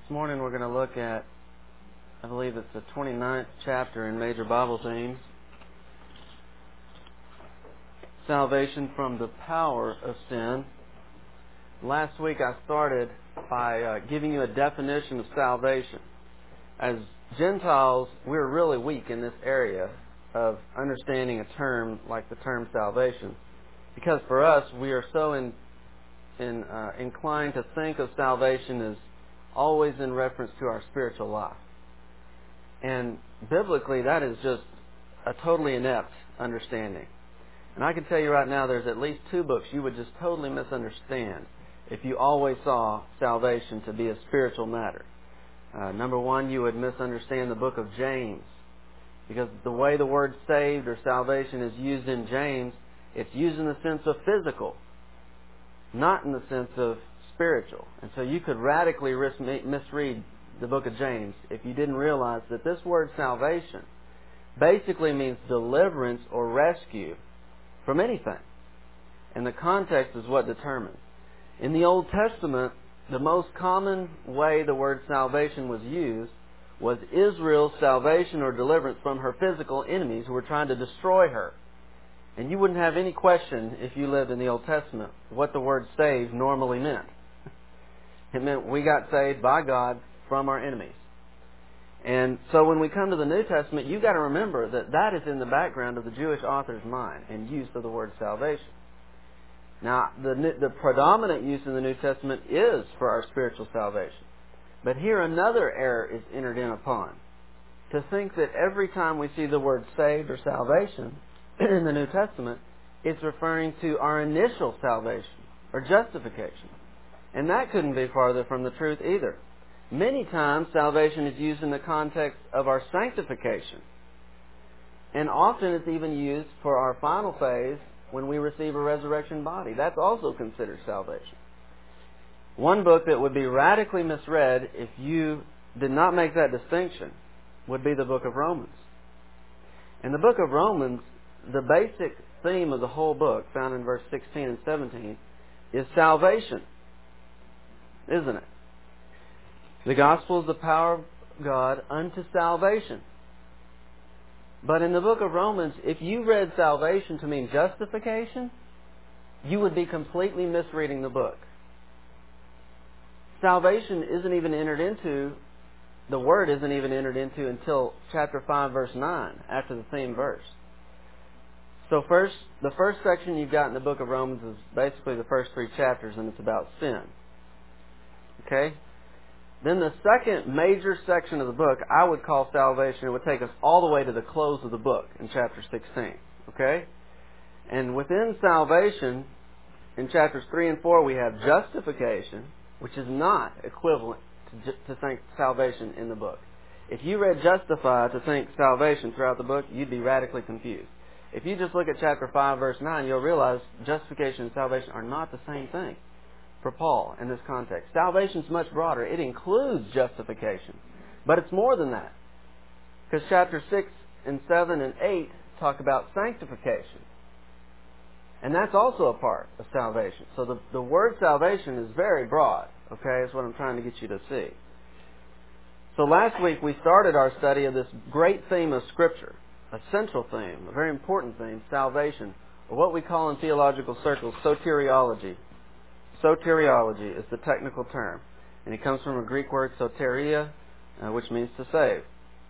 This morning we're going to look at, I believe it's the 29th chapter in Major Bible Themes, Salvation from the Power of Sin. Last week I started by giving you a definition of salvation. As Gentiles, we're really weak in this area of understanding a term like the term salvation. Because for us, we are so inclined to think of salvation as always in reference to our spiritual life. And biblically, that is just a totally inept understanding. And I can tell you right now, there's at least two books you would just totally misunderstand if you always saw salvation to be a spiritual matter. Number one, you would misunderstand the book of James, because the way the word saved or salvation is used in James, it's used in the sense of physical, not in the sense of spiritual. And so you could radically misread the book of James if you didn't realize that this word salvation basically means deliverance or rescue from anything. And the context is what determines. In the Old Testament, the most common way the word salvation was used was Israel's salvation or deliverance from her physical enemies who were trying to destroy her. And you wouldn't have any question, if you lived in the Old Testament, what the word saved normally meant. It meant we got saved by God from our enemies. And so when we come to the New Testament, you've got to remember that that is in the background of the Jewish author's mind and use of the word salvation. Now, the predominant use in the New Testament is for our spiritual salvation. But here another error is entered in upon. To think that every time we see the word saved or salvation in the New Testament, it's referring to our initial salvation or justification. And that couldn't be farther from the truth either. Many times salvation is used in the context of our sanctification. And often it's even used for our final phase when we receive a resurrection body. That's also considered salvation. One book that would be radically misread if you did not make that distinction would be the book of Romans. In the book of Romans, the basic theme of the whole book, found in verse 16 and 17, is salvation. Isn't it? The gospel is the power of God unto salvation. But in the book of Romans, if you read salvation to mean justification, you would be completely misreading the book. Salvation isn't even entered into, the word isn't even entered into until chapter 5, verse 9, after the theme verse. So the first section you've got in the book of Romans is basically the first three chapters, and it's about sin. Okay? Then the second major section of the book, I would call salvation. It would take us all the way to the close of the book in chapter 16. Okay? And within salvation, in chapters 3 and 4, we have justification, which is not equivalent to think salvation in the book. If you read justify to think salvation throughout the book, you'd be radically confused. If you just look at chapter 5, verse 9, you'll realize justification and salvation are not the same thing for Paul in this context. Salvation is much broader. It includes justification. But it's more than that. Because chapters 6 and 7 and 8 talk about sanctification. And that's also a part of salvation. So the word salvation is very broad. Okay, that's what I'm trying to get you to see. So last week we started our study of this great theme of Scripture, a central theme, a very important theme, salvation, or what we call in theological circles soteriology. Soteriology is the technical term, and it comes from a Greek word soteria, which means to save.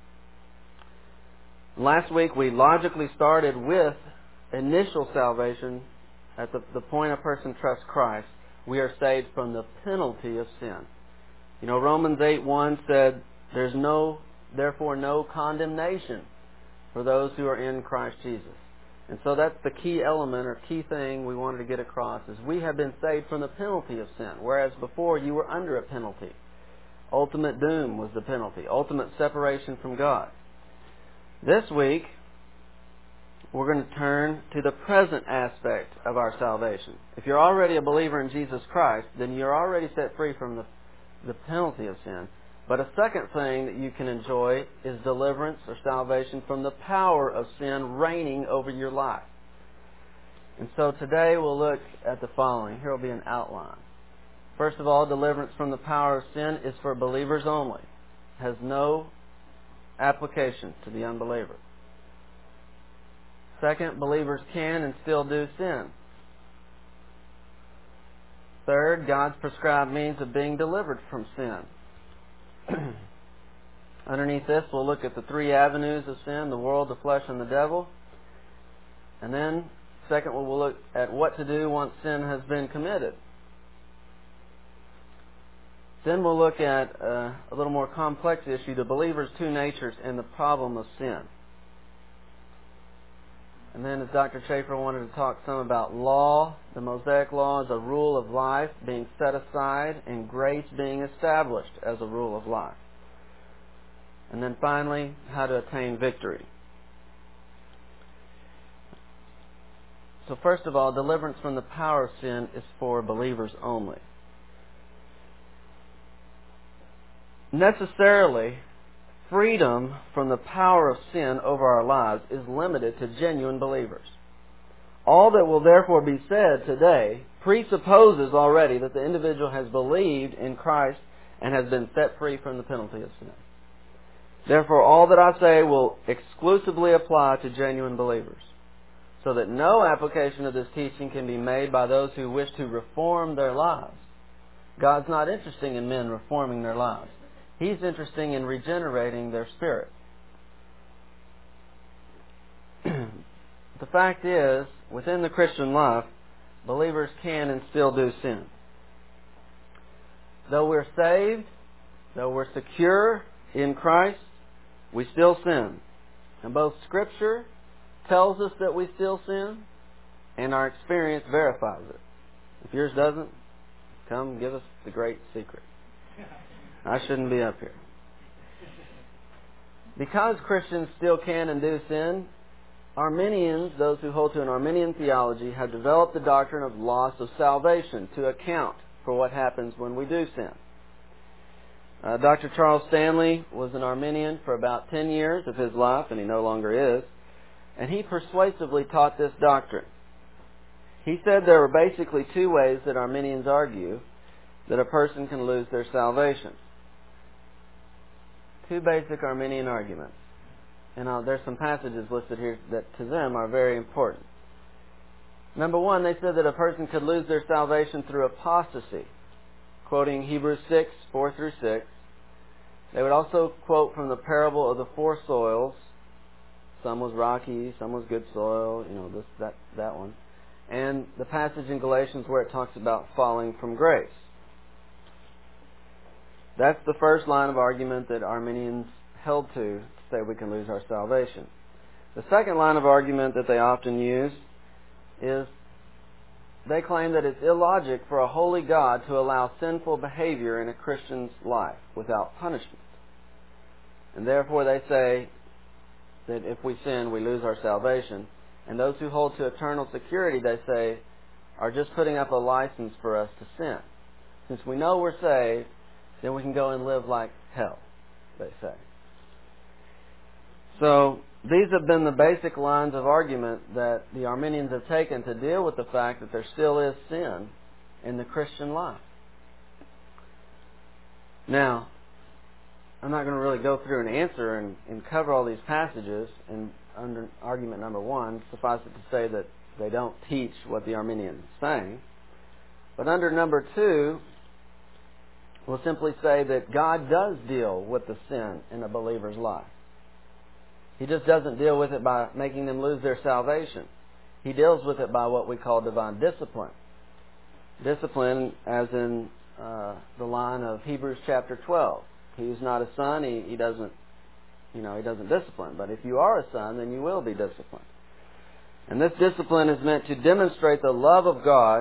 Last week we logically started with initial salvation. At the point a person trusts Christ, we are saved from the penalty of sin. You know, Romans 8:1 said, "There's therefore no condemnation for those who are in Christ Jesus." And so that's the key element or key thing we wanted to get across, is we have been saved from the penalty of sin, whereas before you were under a penalty. Ultimate doom was the penalty, ultimate separation from God. This week, we're going to turn to the present aspect of our salvation. If you're already a believer in Jesus Christ, then you're already set free from the penalty of sin. But a second thing that you can enjoy is deliverance or salvation from the power of sin reigning over your life. And so today we'll look at the following. Here will be an outline. First of all, deliverance from the power of sin is for believers only. It has no application to the unbeliever. Second, believers can and still do sin. Third, God's prescribed means of being delivered from sin. Underneath this, we'll look at the three avenues of sin: the world, the flesh, and the devil. And then, second, we'll look at what to do once sin has been committed. Then we'll look at a little more complex issue, the believer's two natures and the problem of sin. And then, as Dr. Schaefer wanted to talk some about law, the Mosaic Law as a rule of life being set aside and grace being established as a rule of life. And then finally, how to attain victory. So first of all, deliverance from the power of sin is for believers only. Necessarily, freedom from the power of sin over our lives is limited to genuine believers. All that will therefore be said today presupposes already that the individual has believed in Christ and has been set free from the penalty of sin. Therefore, all that I say will exclusively apply to genuine believers, so that no application of this teaching can be made by those who wish to reform their lives. God's not interested in men reforming their lives. He's interested in regenerating their spirit. The fact is, within the Christian life, believers can and still do sin. Though we're saved, though we're secure in Christ, we still sin. And both Scripture tells us that we still sin, and our experience verifies it. If yours doesn't, come give us the great secret. I shouldn't be up here. Because Christians still can and do sin, Arminians, those who hold to an Arminian theology, have developed the doctrine of loss of salvation to account for what happens when we do sin. Dr. Charles Stanley was an Arminian for about 10 years of his life, and he no longer is, and he persuasively taught this doctrine. He said there are basically two ways that Arminians argue that a person can lose their salvation. Two basic Arminian arguments. And there's some passages listed here that to them are very important. Number one, they said that a person could lose their salvation through apostasy, quoting Hebrews 6, 4 through 6. They would also quote from the parable of the four soils. Some was rocky, some was good soil, that one. And the passage in Galatians where it talks about falling from grace. That's the first line of argument that Arminians held to say we can lose our salvation. The second line of argument that they often use is they claim that it's illogic for a holy God to allow sinful behavior in a Christian's life without punishment. And therefore they say that if we sin, we lose our salvation. And those who hold to eternal security, they say, are just putting up a license for us to sin. Since we know we're saved, then we can go and live like hell, they say. So these have been the basic lines of argument that the Arminians have taken to deal with the fact that there still is sin in the Christian life. Now, I'm not going to really go through and answer and cover all these passages in under argument number one. Suffice it to say that they don't teach what the Arminians are saying. But under number two, we'll simply say that God does deal with the sin in a believer's life. He just doesn't deal with it by making them lose their salvation. He deals with it by what we call divine discipline. Discipline as in the line of Hebrews chapter 12. He who's not a son, he doesn't discipline. But if you are a son, then you will be disciplined. And this discipline is meant to demonstrate the love of God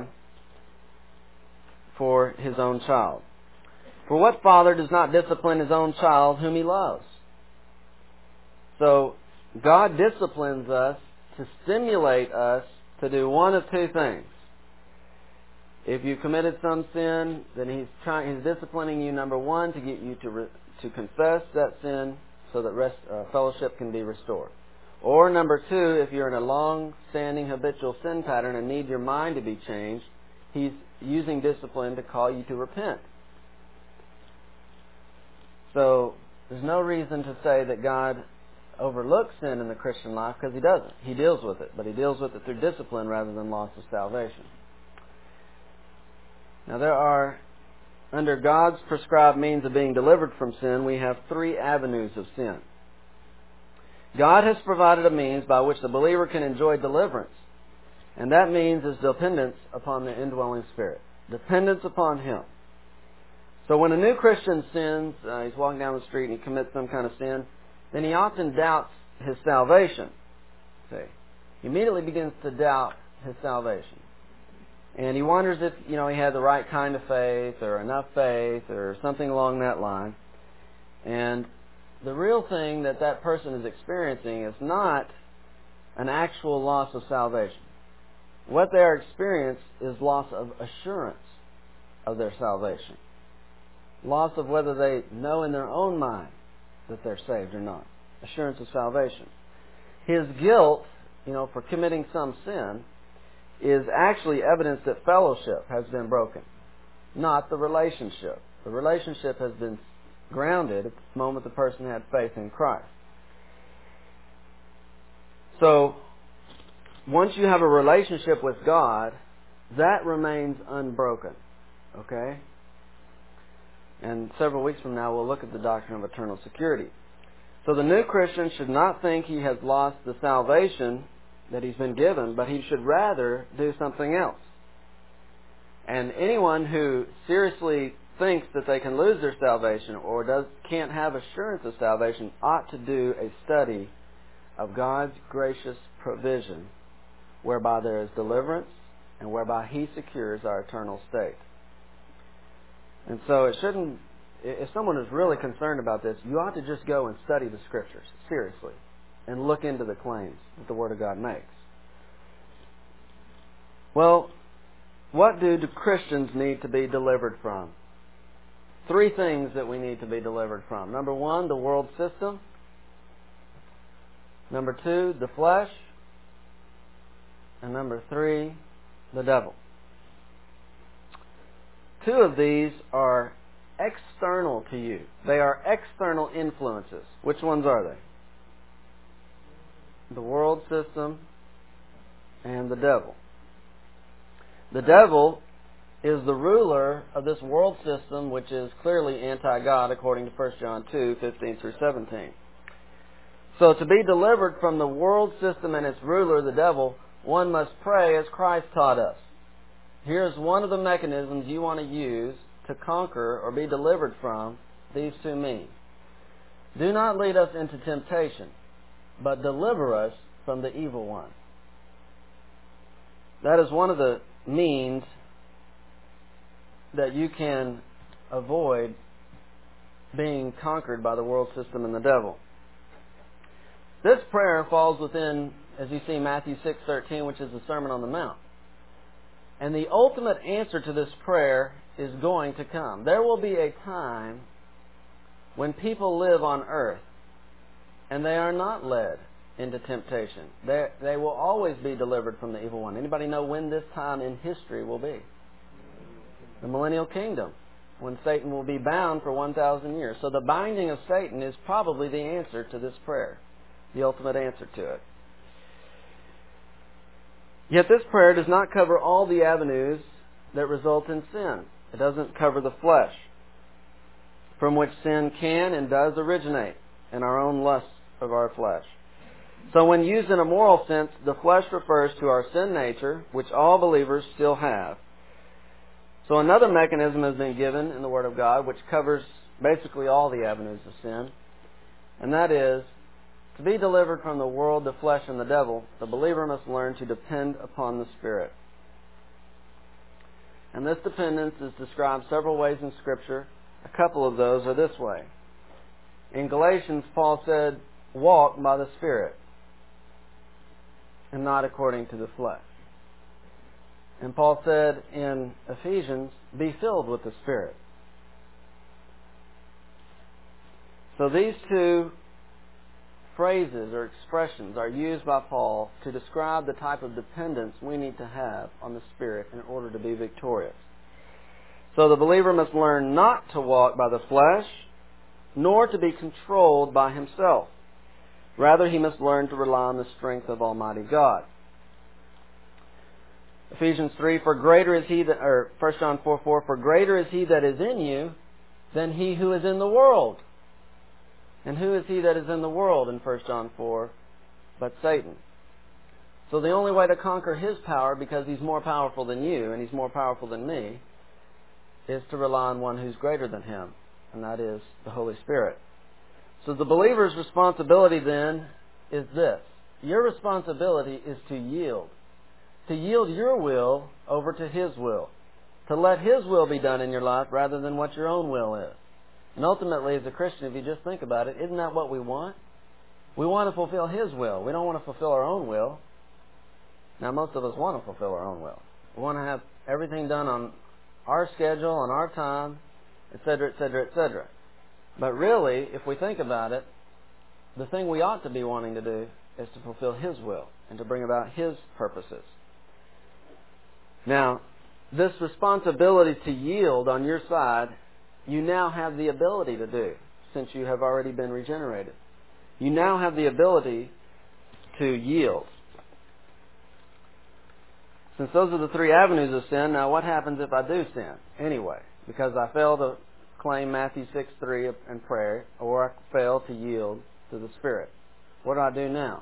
for His own child. For what father does not discipline his own child whom he loves? So, God disciplines us to stimulate us to do one of two things. If you committed some sin, then He's disciplining you, number one, to get you to confess that sin so that fellowship can be restored. Or number two, if you're in a long-standing habitual sin pattern and need your mind to be changed, He's using discipline to call you to repent. So there's no reason to say that God overlooks sin in the Christian life, because He doesn't. He deals with it, but He deals with it through discipline rather than loss of salvation. Now there are, under God's prescribed means of being delivered from sin, we have three avenues of sin. God has provided a means by which the believer can enjoy deliverance, and that means is dependence upon the indwelling Spirit. Dependence upon Him. So when a new Christian sins, he's walking down the street and he commits some kind of sin, then he often doubts his salvation. See, he immediately begins to doubt his salvation. And he wonders if, he had the right kind of faith or enough faith or something along that line. And the real thing that person is experiencing is not an actual loss of salvation. What they are experiencing is loss of assurance of their salvation. Loss of whether they know in their own mind that they're saved or not. Assurance of salvation. His guilt, for committing some sin, is actually evidence that fellowship has been broken, not the relationship. The relationship has been grounded at the moment the person had faith in Christ. So, once you have a relationship with God, that remains unbroken. Okay? And several weeks from now, we'll look at the doctrine of eternal security. So the new Christian should not think he has lost the salvation that he's been given, but he should rather do something else. And anyone who seriously thinks that they can lose their salvation or can't have assurance of salvation ought to do a study of God's gracious provision whereby there is deliverance and whereby He secures our eternal state. And so if someone is really concerned about this, you ought to just go and study the Scriptures, seriously, and look into the claims that the Word of God makes. Well, what do Christians need to be delivered from? Three things that we need to be delivered from. Number one, the world system. Number two, the flesh. And number three, the devil. Two of these are external to you. They are external influences. Which ones are they? The world system and the devil. The devil is the ruler of this world system, which is clearly anti-God, according to 1 John 2, 15 through 17. So to be delivered from the world system and its ruler, the devil, one must pray as Christ taught us. Here's one of the mechanisms you want to use to conquer or be delivered from these two means. Do not lead us into temptation, but deliver us from the evil one. That is one of the means that you can avoid being conquered by the world system and the devil. This prayer falls within, as you see, Matthew 6:13, which is the Sermon on the Mount. And the ultimate answer to this prayer is going to come. There will be a time when people live on earth and they are not led into temptation. They will always be delivered from the evil one. Anybody know when this time in history will be? The millennial kingdom, when Satan will be bound for 1,000 years. So the binding of Satan is probably the answer to this prayer, the ultimate answer to it. Yet this prayer does not cover all the avenues that result in sin. It doesn't cover the flesh, from which sin can and does originate in our own lusts of our flesh. So when used in a moral sense, the flesh refers to our sin nature, which all believers still have. So another mechanism has been given in the Word of God, which covers basically all the avenues of sin, and that is, to be delivered from the world, the flesh, and the devil, the believer must learn to depend upon the Spirit. And this dependence is described several ways in Scripture. A couple of those are this way. In Galatians, Paul said, walk by the Spirit and not according to the flesh. And Paul said in Ephesians, be filled with the Spirit. So these two phrases or expressions are used by Paul to describe the type of dependence we need to have on the Spirit in order to be victorious. So the believer must learn not to walk by the flesh, nor to be controlled by himself. Rather, he must learn to rely on the strength of Almighty God. Ephesians 3, for greater is he that, or 1 John 4:4, for greater is he that is in you than he who is in the world. And who is he that is in the world in 1 John 4 but Satan? So the only way to conquer his power, because he's more powerful than you and he's more powerful than me, is to rely on one who's greater than him, and that is the Holy Spirit. So the believer's responsibility then is this. Your responsibility is to yield. To yield your will over to His will. To let His will be done in your life rather than what your own will is. And ultimately, as a Christian, if you just think about it, isn't that what we want? We want to fulfill His will. We don't want to fulfill our own will. Now, most of us want to fulfill our own will. We want to have everything done on our schedule, on our time, etc., etc., etc. But really, if we think about it, the thing we ought to be wanting to do is to fulfill His will and to bring about His purposes. Now, this responsibility to yield on your side, you now have the ability to do, since you have already been regenerated. You now have the ability to yield. Since those are the three avenues of sin, now what happens if I do sin anyway? Because I fail to claim Matthew 6:3 in prayer, or I fail to yield to the Spirit. What do I do now?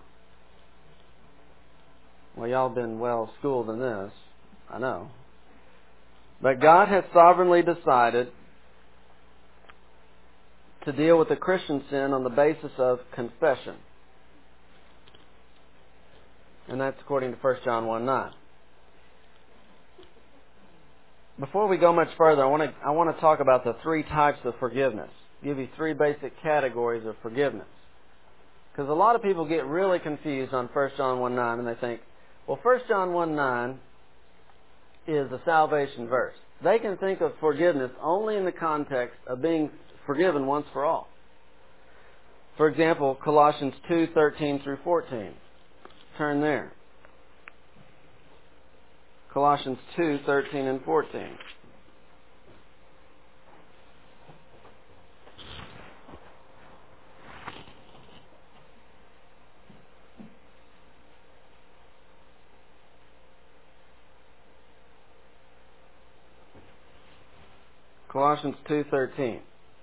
Well, y'all have been well schooled in this, I know. But God has sovereignly decided to deal with the Christian sin on the basis of confession. And that's according to 1 John 1:9. Before we go much further, I want to talk about the three types of forgiveness. Give you three basic categories of forgiveness. Because a lot of people get really confused on 1 John 1:9 and they think, well, 1 John 1:9 is a salvation verse. They can think of forgiveness only in the context of being forgiven once for all. For example, Colossians 2:13 through 14. Turn there. Colossians 2:13 and 14. Colossians 2:13.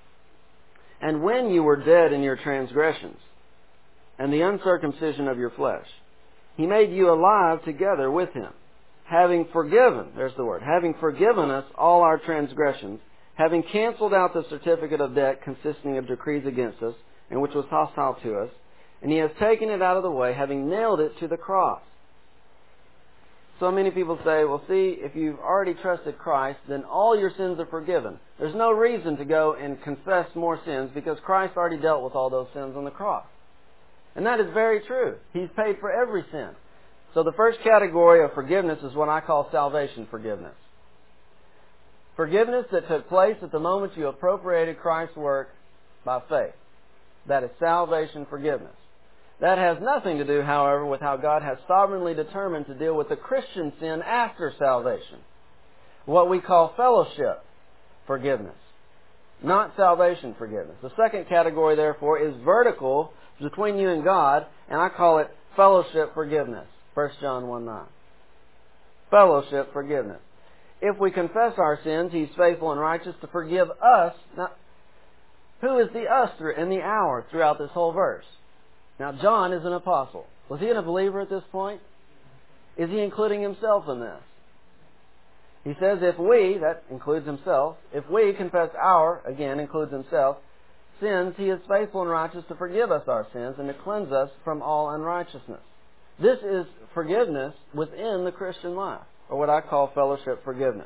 And when you were dead in your transgressions and the uncircumcision of your flesh, He made you alive together with Him, having forgiven, there's the word, having forgiven us all our transgressions, having canceled out the certificate of debt consisting of decrees against us, and which was hostile to us, and He has taken it out of the way, having nailed it to the cross. So many people say, well, see, if you've already trusted Christ, then all your sins are forgiven. There's no reason to go and confess more sins because Christ already dealt with all those sins on the cross. And that is very true. He's paid for every sin. So the first category of forgiveness is what I call salvation forgiveness. Forgiveness that took place at the moment you appropriated Christ's work by faith. That is salvation forgiveness. That has nothing to do, however, with how God has sovereignly determined to deal with the Christian sin after salvation. What we call fellowship forgiveness, not salvation forgiveness. The second category, therefore, is vertical between you and God, and I call it fellowship forgiveness. 1 John 1:9. Fellowship forgiveness. If we confess our sins, He's faithful and righteous to forgive us. Now, who is the us in the hour throughout this whole verse? Now, John is an apostle. Was he a believer at this point? Is he including himself in this? He says if we, that includes himself, if we confess our, again includes himself, sins, He is faithful and righteous to forgive us our sins and to cleanse us from all unrighteousness. This is forgiveness within the Christian life, or what I call fellowship forgiveness.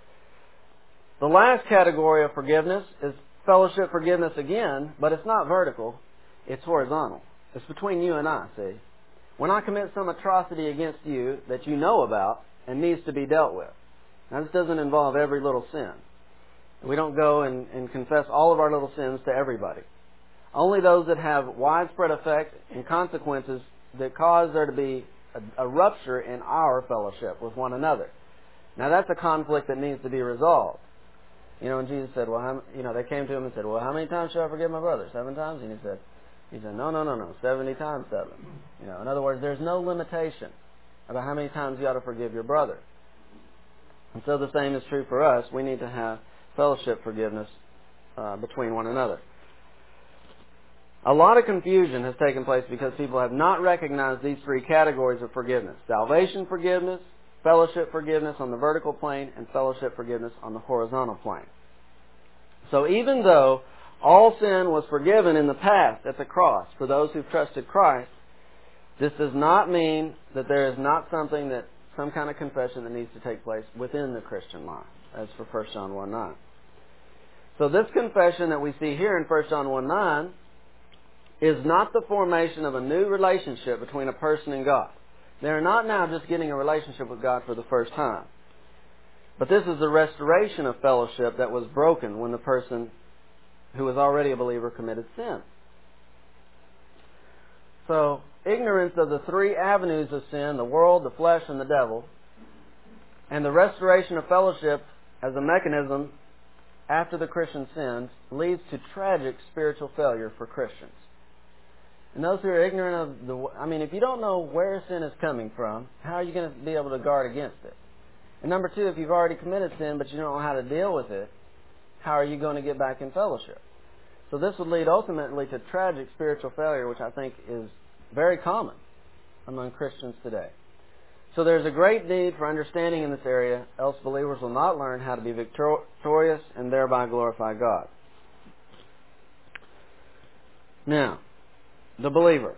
The last category of forgiveness is fellowship forgiveness again, but it's not vertical, it's horizontal. It's between you and I, see. When I commit some atrocity against you that you know about and needs to be dealt with. Now, this doesn't involve every little sin. We don't go and confess all of our little sins to everybody. Only those that have widespread effect and consequences that cause there to be a rupture in our fellowship with one another. Now, that's a conflict that needs to be resolved. And Jesus said, well, they came to him and said, well, how many times shall I forgive my brother? 7 times? And he said, no, 70 times 7. In other words, there's no limitation about how many times you ought to forgive your brother. And so the same is true for us. We need to have fellowship forgiveness between one another. A lot of confusion has taken place because people have not recognized these 3 categories of forgiveness: salvation forgiveness, fellowship forgiveness on the vertical plane, and fellowship forgiveness on the horizontal plane. So even though all sin was forgiven in the past at the cross for those who've trusted Christ, this does not mean that there is not some kind of confession that needs to take place within the Christian life, as for 1 John 1:9. So this confession that we see here in 1 John 1:9 is not the formation of a new relationship between a person and God. They are not now just getting a relationship with God for the first time. But this is the restoration of fellowship that was broken when the person who was already a believer committed sin. So, ignorance of the 3 avenues of sin, the world, the flesh, and the devil, and the restoration of fellowship as a mechanism after the Christian sins, leads to tragic spiritual failure for Christians. And those who are ignorant of if you don't know where sin is coming from, how are you going to be able to guard against it? And number 2, if you've already committed sin but you don't know how to deal with it, how are you going to get back in fellowship? So this would lead ultimately to tragic spiritual failure, which I think is very common among Christians today. So there's a great need for understanding in this area, else believers will not learn how to be victorious and thereby glorify God. Now, the believer.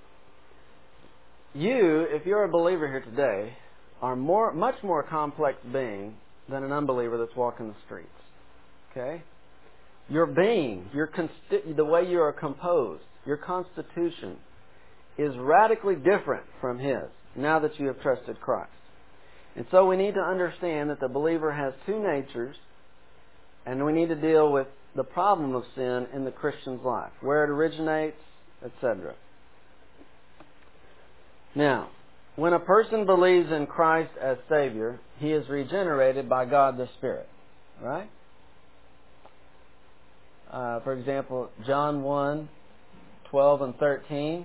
You, if you're a believer here today, are much more complex being than an unbeliever that's walking the streets. Okay? Your being, the way you are composed, your constitution is radically different from his now that you have trusted Christ. And so we need to understand that the believer has 2 natures, and we need to deal with the problem of sin in the Christian's life, where it originates, etc. Now, when a person believes in Christ as Savior, he is regenerated by God the Spirit. Right? For example, John 1:12 and 13.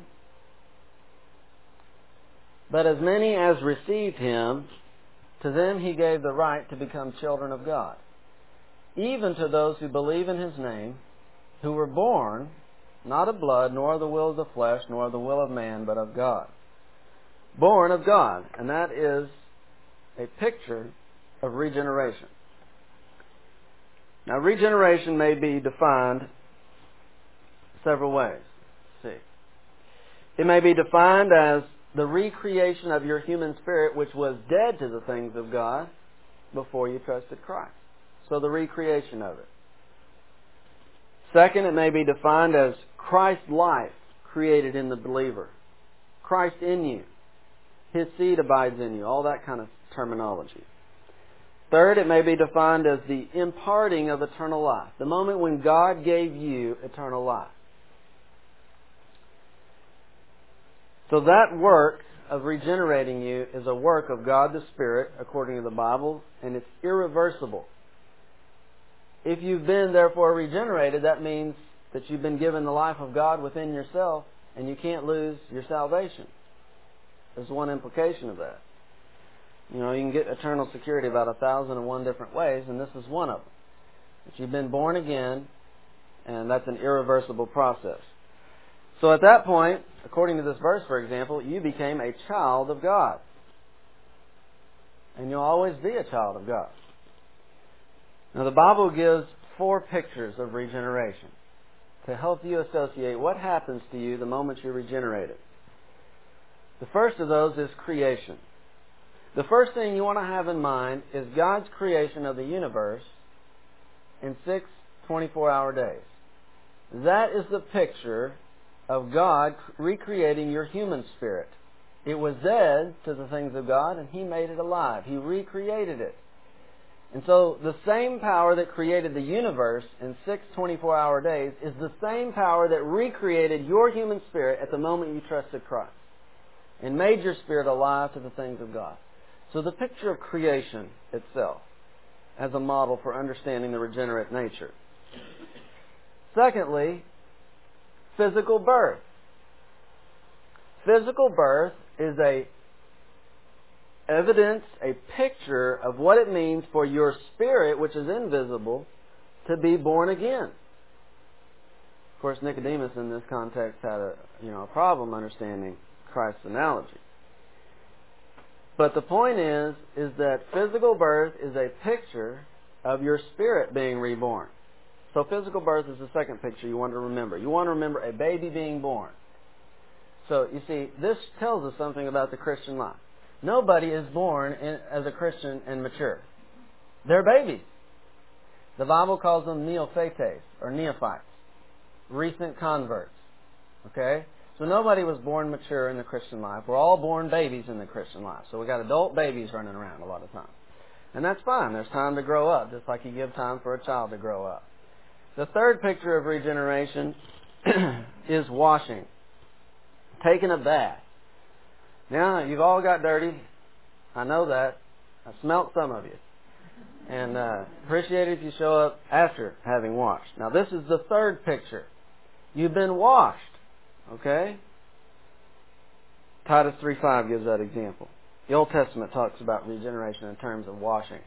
But as many as received Him, to them He gave the right to become children of God, even to those who believe in His name, who were born not of blood, nor of the will of the flesh, nor of the will of man, but of God. Born of God. And that is a picture of regeneration. Now, regeneration may be defined several ways. Let's see. It may be defined as the recreation of your human spirit, which was dead to the things of God before you trusted Christ. So the recreation of it. Second, it may be defined as Christ's life created in the believer. Christ in you. His seed abides in you. All that kind of terminology. Third, it may be defined as the imparting of eternal life. The moment when God gave you eternal life. So that work of regenerating you is a work of God the Spirit, according to the Bible, and it's irreversible. If you've been, therefore, regenerated, that means that you've been given the life of God within yourself, and you can't lose your salvation. There's one implication of that. You can get eternal security about 1,001 different ways, and this is one of them. That you've been born again, and that's an irreversible process. So at that point, according to this verse, for example, you became a child of God. And you'll always be a child of God. Now the Bible gives 4 pictures of regeneration to help you associate what happens to you the moment you're regenerated. The first of those is creation. The first thing you want to have in mind is God's creation of the universe in 6 24-hour days. That is the picture of God recreating your human spirit. It was dead to the things of God, and He made it alive. He recreated it. And so the same power that created the universe in 6 24-hour days is the same power that recreated your human spirit at the moment you trusted Christ and made your spirit alive to the things of God. So the picture of creation itself. as a model for understanding the regenerate nature. Secondly, physical birth. Physical birth is a evidence, a picture of what it means for your spirit, which is invisible, to be born again. Of course, Nicodemus in this context had a problem understanding Christ's analogy. But the point is that physical birth is a picture of your spirit being reborn. So physical birth is the second picture you want to remember. You want to remember a baby being born. So, you see, this tells us something about the Christian life. Nobody is born as a Christian and mature. They're babies. The Bible calls them neophytes, or neophytes, recent converts. Okay? So nobody was born mature in the Christian life. We're all born babies in the Christian life. So we got adult babies running around a lot of times. And that's fine. There's time to grow up, just like you give time for a child to grow up. The third picture of regeneration is washing. Taking a bath. Now, you've all got dirty. I know that. I smelt some of you. And appreciate it if you show up after having washed. Now, this is the third picture. You've been washed. Okay? Titus 3:5 gives that example. The Old Testament talks about regeneration in terms of washing.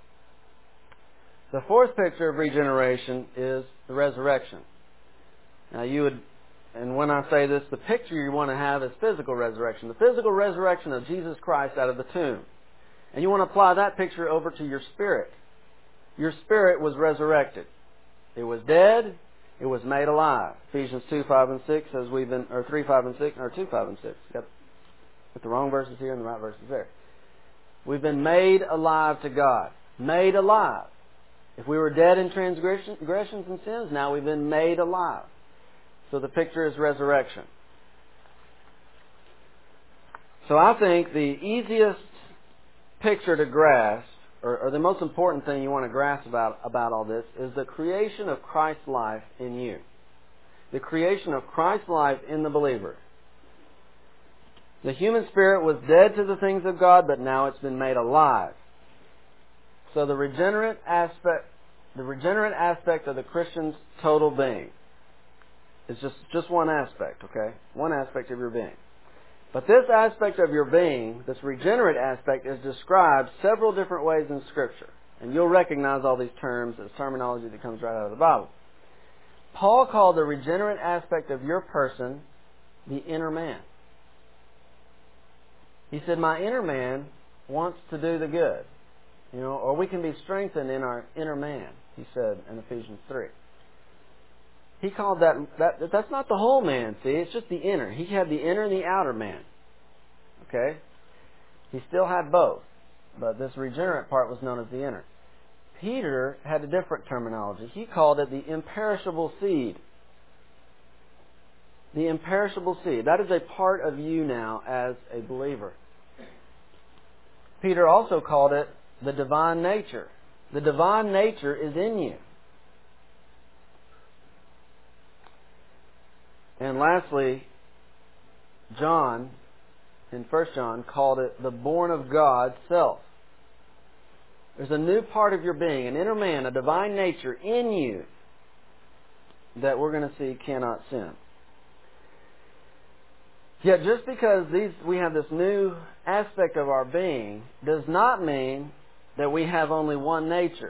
The fourth picture of regeneration is the resurrection. Now and when I say this, the picture you want to have is physical resurrection. The physical resurrection of Jesus Christ out of the tomb. And you want to apply that picture over to your spirit. Your spirit was resurrected. It was dead. It was made alive. Ephesians 2:5 and 6 says we've been, or 3:5 and 6, or 2:5 and 6. Got the wrong verses here and the right verses there. We've been made alive to God. Made alive. If we were dead in transgressions and sins, now we've been made alive. So the picture is resurrection. So I think the easiest picture to grasp, or the most important thing you want to grasp about all this, is the creation of Christ's life in you. The creation of Christ's life in the believer. The human spirit was dead to the things of God, but now it's been made alive. So the regenerate aspect of the Christian's total being is just one aspect, okay? One aspect of your being. But this aspect of your being, this regenerate aspect, is described several different ways in Scripture. And you'll recognize all these terms as terminology that comes right out of the Bible. Paul called the regenerate aspect of your person the inner man. He said, my inner man wants to do the good. Or we can be strengthened in our inner man, he said in Ephesians 3. He called that's not the whole man, see, it's just the inner. He had the inner and the outer man. Okay? He still had both, but this regenerate part was known as the inner. Peter had a different terminology. He called it the imperishable seed. The imperishable seed. That is a part of you now as a believer. Peter also called it the divine nature. The divine nature is in you. And lastly, John, in 1 John, called it the born of God self. There's a new part of your being, an inner man, a divine nature in you that we're going to see cannot sin. Yet just because we have this new aspect of our being does not mean that we have only one nature.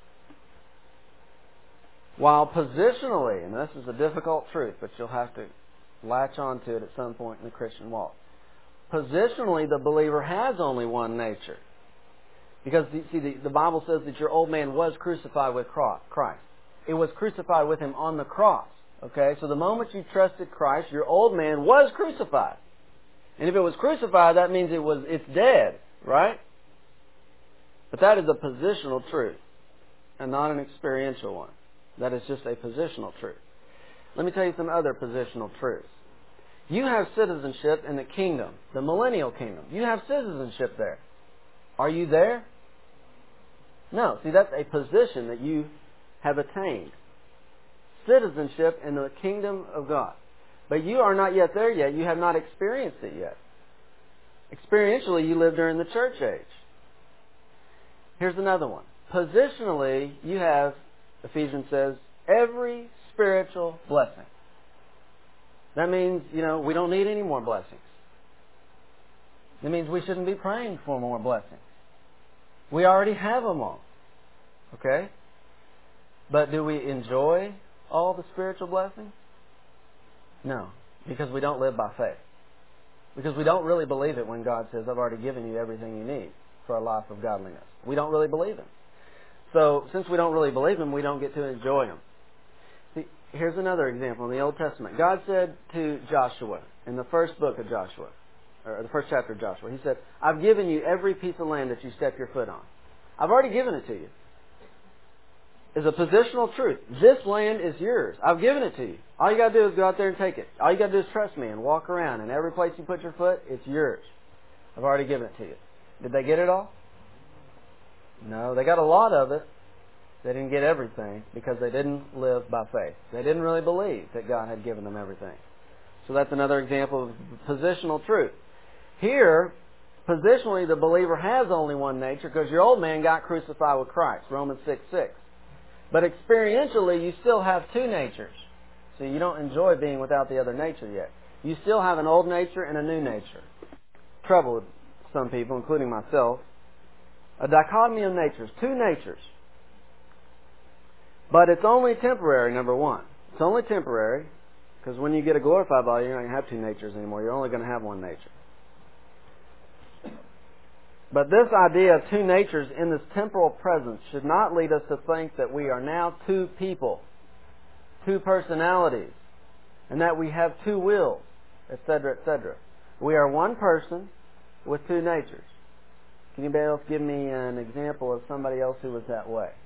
While positionally, and this is a difficult truth, but you'll have to latch onto it at some point in the Christian walk. Positionally, the believer has only one nature. Because, the Bible says that your old man was crucified with Christ. It was crucified with Him on the cross. Okay? So the moment you trusted Christ, your old man was crucified. And if it was crucified, that means it's dead. Right? But that is a positional truth, and not an experiential one. That is just a positional truth. Let me tell you some other positional truths. You have citizenship in the kingdom, the millennial kingdom. You have citizenship there. Are you there? No. See, that's a position that you have attained. Citizenship in the kingdom of God. But you are not yet there yet. You have not experienced it yet. Experientially, you live during the church age. Here's another one. positionally, you have, Ephesians says, every spiritual blessing. That means, we don't need any more blessings. It means we shouldn't be praying for more blessings. We already have them all. Okay? But do we enjoy all the spiritual blessings? No, because we don't live by faith. Because we don't really believe it when God says, I've already given you everything you need for a life of godliness. We don't really believe Him. So, since we don't really believe Him, we don't get to enjoy Him. See, here's another example in the Old Testament. God said to Joshua, in the first book of Joshua, or the first chapter of Joshua, He said, I've given you every piece of land that you step your foot on. I've already given it to you. It's a positional truth. This land is yours. I've given it to you. All you got to do is go out there and take it. All you got to do is trust me and walk around. And every place you put your foot, it's yours. I've already given it to you. Did they get it all? No, they got a lot of it. They didn't get everything because they didn't live by faith. They didn't really believe that God had given them everything. So that's another example of positional truth. Here, positionally, the believer has only one nature because your old man got crucified with Christ, Romans 6:6. But experientially, you still have two natures. So you don't enjoy being without the other nature yet. You still have an old nature and a new nature. Trouble with some people, including myself. A dichotomy of natures, two natures. But it's only temporary, number one. It's only temporary, because when you get a glorified body, you're not going to have two natures anymore. You're only going to have one nature. But this idea of two natures in this temporal presence should not lead us to think that we are now two people, two personalities, and that we have two wills, etc., etc. We are one person with two natures. Can anybody else give me an example of somebody else who was that way?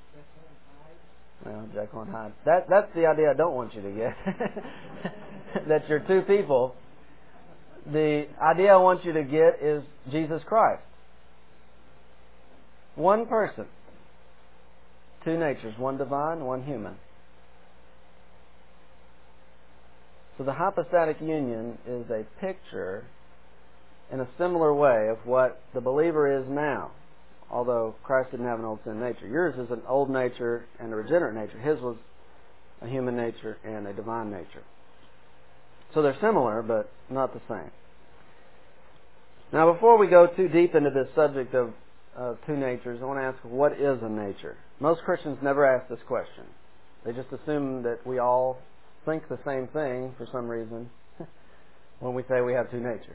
Well, Jekyll and Hyde. That's the idea I don't want you to get. That you're two people. The idea I want you to get is Jesus Christ. One person. Two natures. One divine, one human. So the hypostatic union is a picture in a similar way of what the believer is now. Although Christ didn't have an old sin nature. Yours is an old nature and a regenerate nature. His was a human nature and a divine nature. So they're similar, but not the same. Now, before we go too deep into this subject of two natures, I want to ask, what is a nature? Most Christians never ask this question. They just assume that we all think the same thing for some reason when we say we have two natures.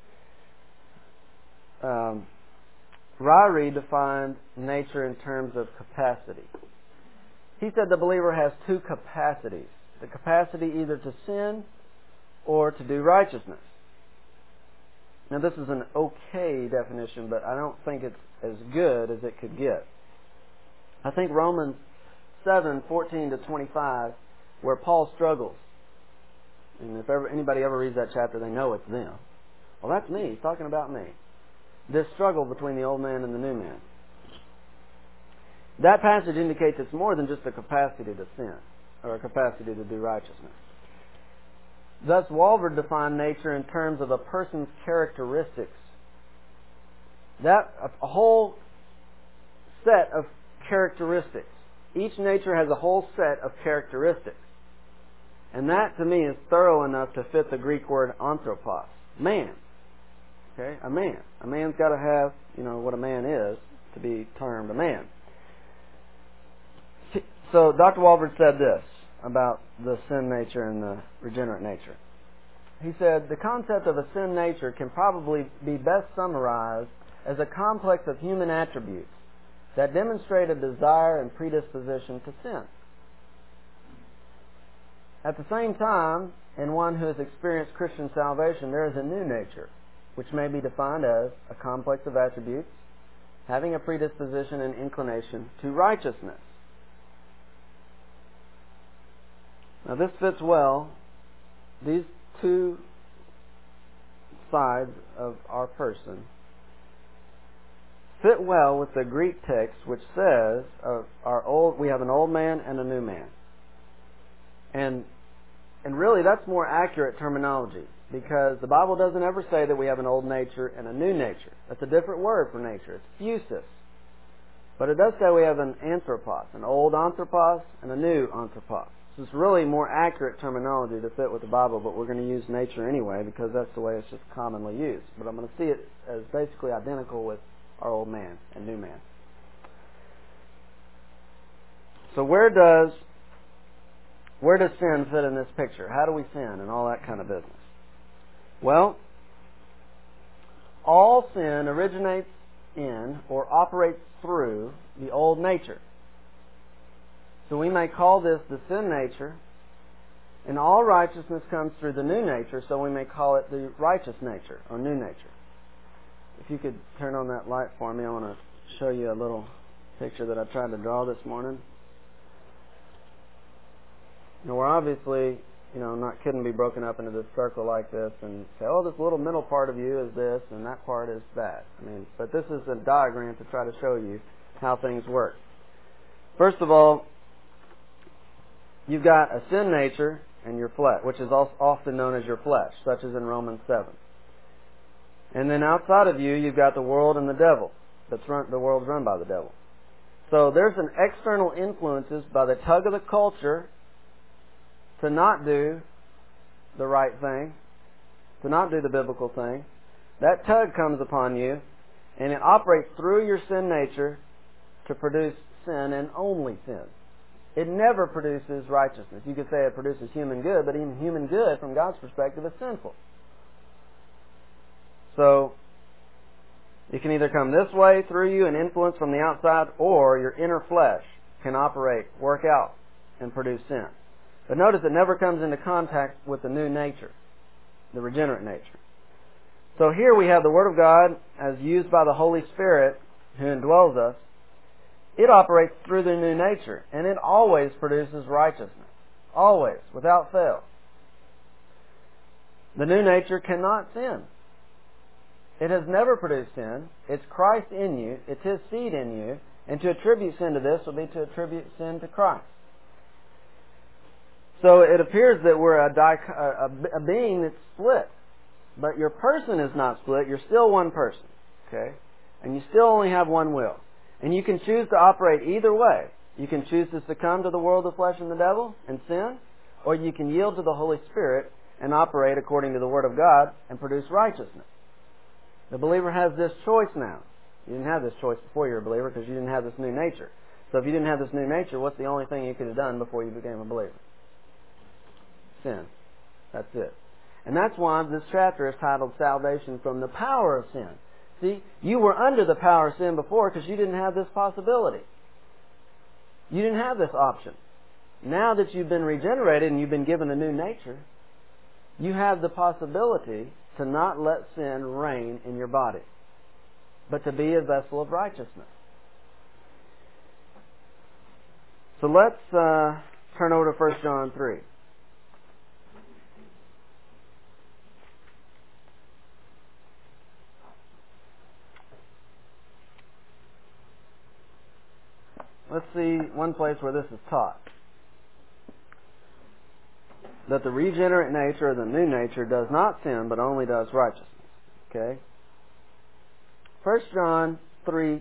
Ryrie defined nature in terms of capacity. He said the believer has two capacities. The capacity either to sin or to do righteousness. Now this is an okay definition, but I don't think it's as good as it could get. I think Romans 7:14-25, where Paul struggles. And if anybody ever reads that chapter, they know it's them. Well, that's me. He's talking about me. This struggle between the old man and the new man. That passage indicates it's more than just a capacity to sin or a capacity to do righteousness. Thus, Walvoord defined nature in terms of a person's characteristics. That a whole set of characteristics. Each nature has a whole set of characteristics. And that, to me, is thorough enough to fit the Greek word anthropos, man. Okay, a man. A man's got to have, what a man is to be termed a man. So Dr. Walvoord said this about the sin nature and the regenerate nature. He said, the concept of a sin nature can probably be best summarized as a complex of human attributes that demonstrate a desire and predisposition to sin. At the same time, in one who has experienced Christian salvation, there is a new nature, which may be defined as a complex of attributes having a predisposition and inclination to righteousness. Now this fits well. These two sides of our person fit well with the Greek text, which says we have an old man and a new man. And really that's more accurate terminology, because the Bible doesn't ever say that we have an old nature and a new nature. That's a different word for nature. It's physis. But it does say we have an anthropos, an old anthropos and a new anthropos. This is really more accurate terminology to fit with the Bible, but we're going to use nature anyway because that's the way it's just commonly used. But I'm going to see it as basically identical with our old man and new man. So where does sin fit in this picture? How do we sin and all that kind of business? Well, all sin originates in or operates through the old nature. So we may call this the sin nature, and all righteousness comes through the new nature, so we may call it the righteous nature or new nature. If you could turn on that light for me, I want to show you a little picture that I tried to draw this morning. Now we're obviously, couldn't be broken up into this circle like this and say, oh, this little middle part of you is this and that part is that. But this is a diagram to try to show you how things work. First of all, you've got a sin nature and your flesh, which is often known as your flesh, such as in Romans 7. And then outside of you, you've got the world and the devil. The world's run by the devil. So there's an external influences by the tug of the culture to not do the right thing, to not do the biblical thing. That tug comes upon you, and it operates through your sin nature to produce sin and only sin. It never produces righteousness. You could say it produces human good, but even human good, from God's perspective, is sinful. So, it can either come this way through you and influence from the outside, or your inner flesh can operate, work out, and produce sin. But notice it never comes into contact with the new nature, the regenerate nature. So here we have the Word of God as used by the Holy Spirit who indwells us. It operates through the new nature, and it always produces righteousness. Always, without fail. The new nature cannot sin. It has never produced sin. It's Christ in you. It's His seed in you. And to attribute sin to this would be to attribute sin to Christ. So it appears that we're a being that's split. But your person is not split. You're still one person. Okay? And you still only have one will. And you can choose to operate either way. You can choose to succumb to the world of flesh and the devil and sin, or you can yield to the Holy Spirit and operate according to the Word of God and produce righteousness. The believer has this choice now. You didn't have this choice before you were a believer because you didn't have this new nature. So if you didn't have this new nature, what's the only thing you could have done before you became a believer? Sin. That's it. And that's why this chapter is titled Salvation from the Power of Sin. See, you were under the power of sin before because you didn't have this possibility. You didn't have this option. Now that you've been regenerated and you've been given a new nature, you have the possibility to not let sin reign in your body, but to be a vessel of righteousness. So let's turn over to 1 John 3. Let's see one place where this is taught. That the regenerate nature or the new nature does not sin, but only does righteousness. Okay? 1 John 3:6.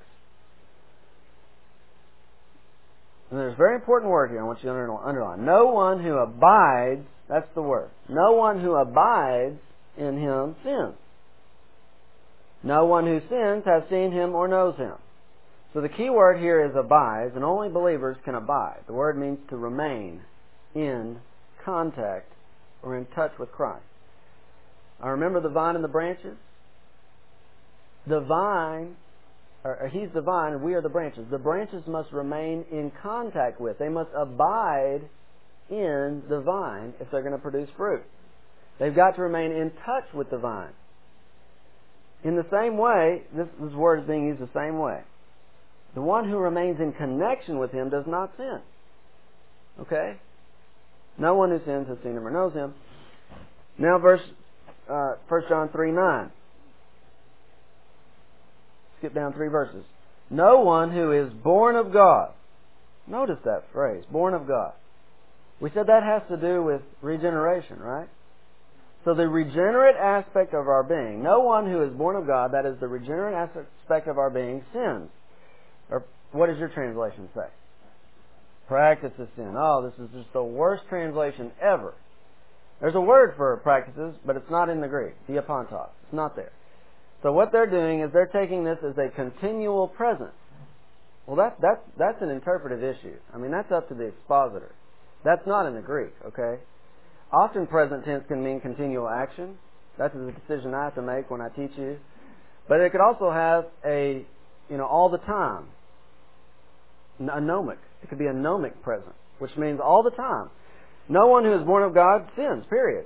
And there's a very important word here I want you to underline. No one who abides, that's the word. No one who abides in Him sins. No one who sins has seen Him or knows Him. So the key word here is abides, and only believers can abide. The word means to remain in contact or in touch with Christ. I remember the vine and the branches. The vine, He's the vine and we are the branches. The branches must remain in contact with. They must abide in the vine if they're going to produce fruit. They've got to remain in touch with the vine. In the same way, this word is being used the same way. The one who remains in connection with Him does not sin. Okay? No one who sins has seen Him or knows Him. Now 1 John 3:9. Skip down 3 verses. No one who is born of God. Notice that phrase, born of God. We said that has to do with regeneration, right? So the regenerate aspect of our being, no one who is born of God, that is the regenerate aspect of our being, sins. Or what does your translation say? Practices sin. Oh, this is just the worst translation ever. There's a word for practices, but it's not in the Greek. Diapantos. It's not there. So what they're doing is they're taking this as a continual present. Well, that's an interpretive issue. I mean, that's up to the expositor. That's not in the Greek, okay? Often present tense can mean continual action. That's a decision I have to make when I teach you. But it could also have all the time. A gnomic. It could be a gnomic present, which means all the time. No one who is born of God sins, period.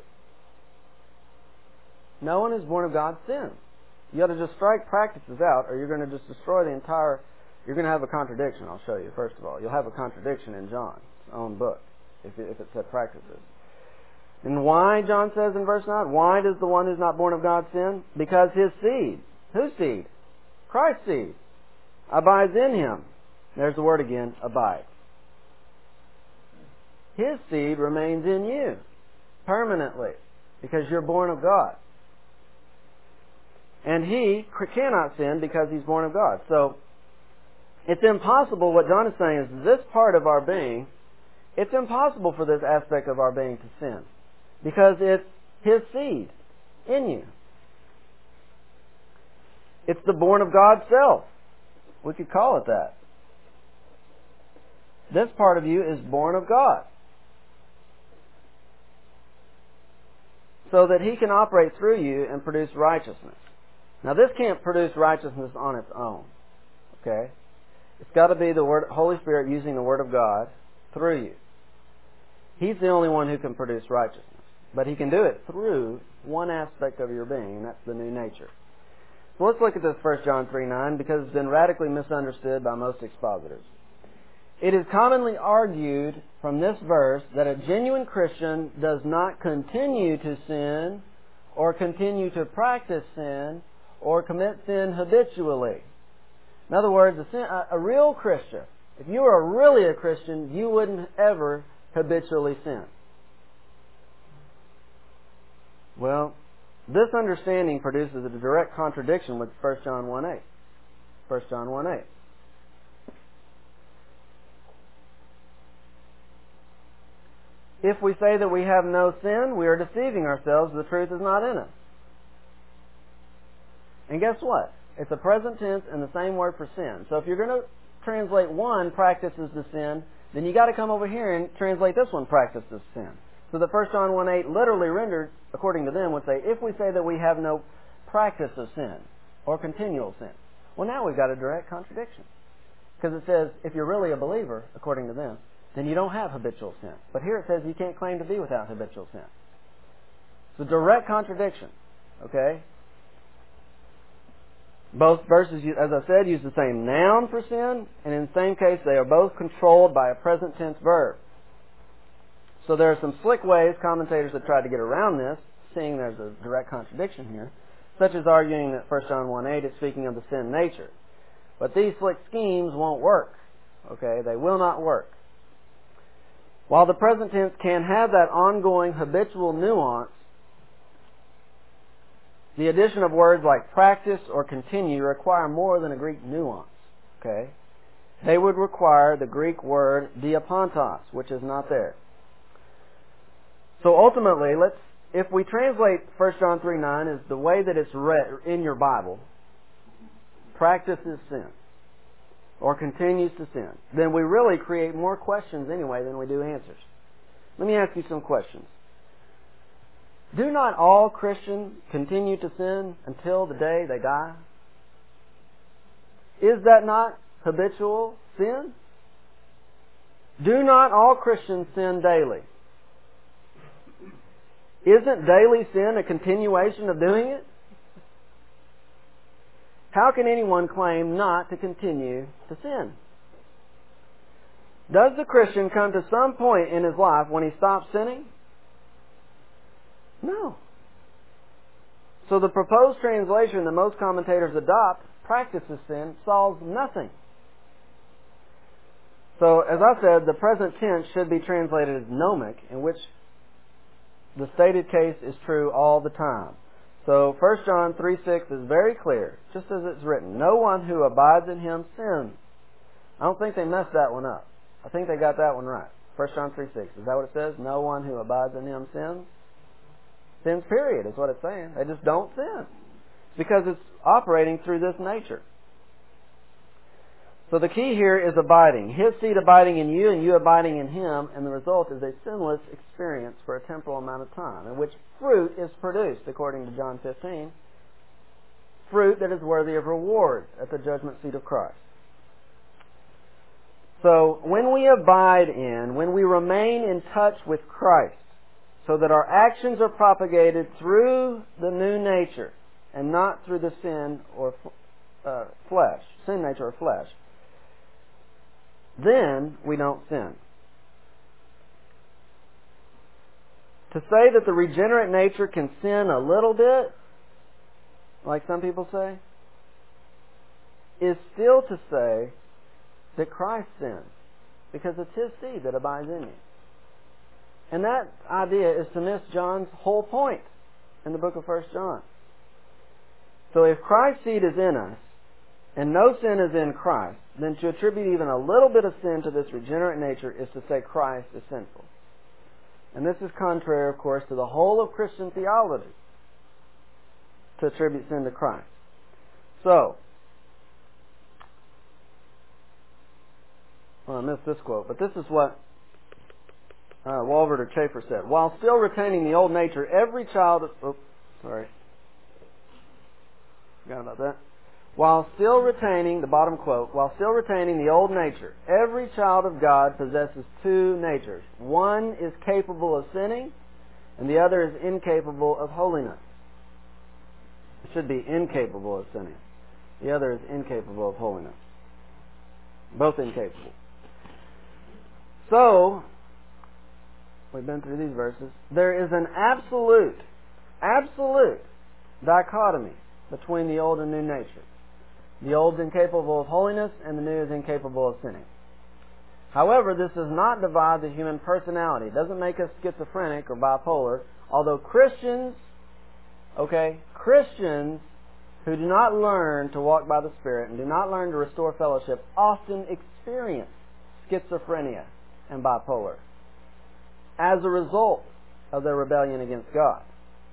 No one who is born of God sins. You ought to just strike practices out, or you're going to just destroy the entire... You're going to have a contradiction, I'll show you, first of all. You'll have a contradiction in John's own book, if it said practices. And why, John says in verse 9, why does the one who's not born of God sin? Because his seed. Whose seed? Christ's seed. Abides in him. There's the word again, abides. His seed remains in you permanently because you're born of God. And he cannot sin because he's born of God. So, it's impossible, what John is saying is this part of our being, it's impossible for this aspect of our being to sin because it's his seed in you. It's the born of God self. We could call it that. This part of you is born of God. So that he can operate through you and produce righteousness. Now this can't produce righteousness on its own. Okay? It's got to be the Holy Spirit using the Word of God through you. He's the only one who can produce righteousness. But he can do it through one aspect of your being, and that's the new nature. So let's look at this 1 John 3:9 because it's been radically misunderstood by most expositors. It is commonly argued from this verse that a genuine Christian does not continue to sin or continue to practice sin or commit sin habitually. In other words, a real Christian, if you were really a Christian, you wouldn't ever habitually sin. Well, this understanding produces a direct contradiction with 1 John 1:8. 1 John 1:8. If we say that we have no sin, we are deceiving ourselves. The truth is not in us. And guess what? It's a present tense and the same word for sin. So if you're going to translate one, practices the sin, then you got to come over here and translate this one, practices sin. So the 1 John 1:8 literally rendered, according to them, would say, if we say that we have no practice of sin or continual sin. Well, now we've got a direct contradiction. Because it says, if you're really a believer, according to them, then you don't have habitual sin. But here it says you can't claim to be without habitual sin. It's a direct contradiction. Okay? Both verses, as I said, use the same noun for sin, and in the same case they are both controlled by a present tense verb. So there are some slick ways commentators have tried to get around this, seeing there's a direct contradiction here, such as arguing that 1 John 1:8 is speaking of the sin nature. But these slick schemes won't work. Okay? They will not work. While the present tense can have that ongoing habitual nuance, the addition of words like practice or continue require more than a Greek nuance. Okay? They would require the Greek word diapantos, which is not there. So ultimately, if we translate 1 John 3:9 as the way that it's read in your Bible, practices sin, or continues to sin, then we really create more questions anyway than we do answers. Let me ask you some questions. Do not all Christians continue to sin until the day they die? Is that not habitual sin? Do not all Christians sin daily? Isn't daily sin a continuation of doing it? How can anyone claim not to continue to sin? Does the Christian come to some point in his life when he stops sinning? No. So the proposed translation that most commentators adopt, practices sin, solves nothing. So, as I said, the present tense should be translated as gnomic, in which the stated case is true all the time. So 1 John 3:6 is very clear, just as it's written. No one who abides in him sins. I don't think they messed that one up. I think they got that one right. 1 John 3:6. Is that what it says? No one who abides in Him sins. Sins, period, is what it's saying. They just don't sin. It's because it's operating through this nature. So the key here is abiding. His seed abiding in you and you abiding in Him, and the result is a sinless experience for a temporal amount of time, in which fruit is produced, according to John 15. Fruit that is worthy of reward at the judgment seat of Christ. So when we abide in, when we remain in touch with Christ, so that our actions are propagated through the new nature and not through the sin nature or flesh, then we don't sin. To say that the regenerate nature can sin a little bit, like some people say, is still to say that Christ sinned, because it's His seed that abides in you. And that idea is to miss John's whole point in the book of 1 John. So if Christ's seed is in us, and no sin is in Christ, then to attribute even a little bit of sin to this regenerate nature is to say Christ is sinful. And this is contrary, of course, to the whole of Christian theology, to attribute sin to Christ. So, I missed this quote, but this is what Walvoord or Chafer said. While still retaining the old nature, every child... Forgot about that. While still retaining, the bottom quote, while still retaining the old nature, every child of God possesses two natures. One is capable of sinning, and the other is incapable of holiness. It should be incapable of sinning. The other is incapable of holiness. Both incapable. So, we've been through these verses. There is an absolute dichotomy between the old and new nature. The old is incapable of holiness, and the new is incapable of sinning. However, this does not divide the human personality. It doesn't make us schizophrenic or bipolar, although Christians who do not learn to walk by the Spirit and do not learn to restore fellowship often experience schizophrenia and bipolar as a result of their rebellion against God.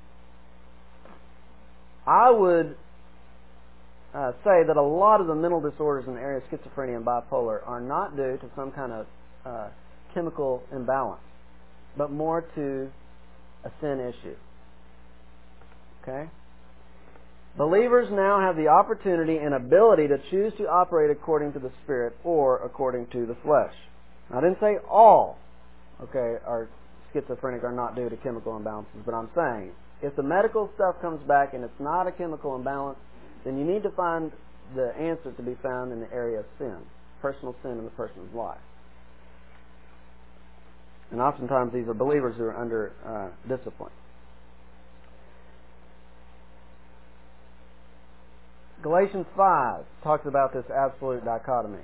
I would say that a lot of the mental disorders in the area of schizophrenia and bipolar are not due to some kind of chemical imbalance, but more to a sin issue. Okay? Believers now have the opportunity and ability to choose to operate according to the Spirit or according to the flesh. Now, I didn't say all are schizophrenic are not due to chemical imbalances, but I'm saying if the medical stuff comes back and it's not a chemical imbalance, then you need to find the answer to be found in the area of sin, personal sin in the person's life. And oftentimes these are believers who are under discipline. Galatians 5 talks about this absolute dichotomy.